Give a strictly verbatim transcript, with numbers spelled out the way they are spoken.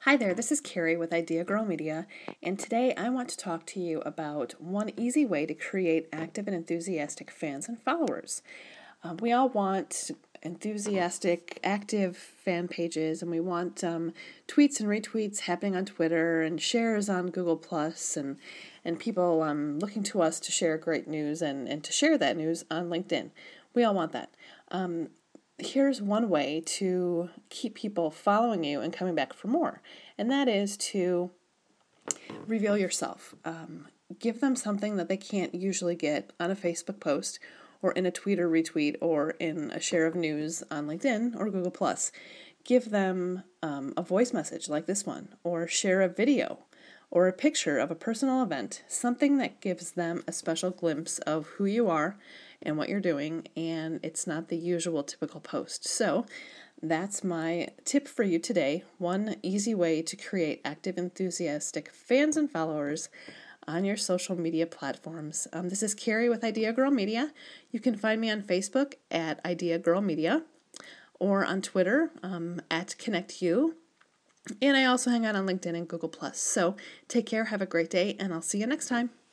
Hi there, this is Carrie with Idea Girl Media, and today I want to talk to you about one easy way to create active and enthusiastic fans and followers. Um, we all want enthusiastic, active fan pages, and we want um, tweets and retweets happening on Twitter and shares on Google Plus, and and people um, looking to us to share great news and, and to share that news on LinkedIn. We all want that. Um, Here's one way to keep people following you and coming back for more, and that is to reveal yourself. Um, give them something that they can't usually get on a Facebook post or in a tweet or retweet or in a share of news on LinkedIn or Google Plus. Give them um, a voice message like this one, or share a video or a picture of a personal event, something that gives them a special glimpse of who you are and what you're doing, and it's not the usual typical post. So that's my tip for you today. One easy way to create active, enthusiastic fans and followers on your social media platforms. Um, this is Carrie with Idea Girl Media. You can find me on Facebook at Idea Girl Media or on Twitter um, at ConnectU. And I also hang out on LinkedIn and Google Plus. So take care, have a great day, and I'll see you next time.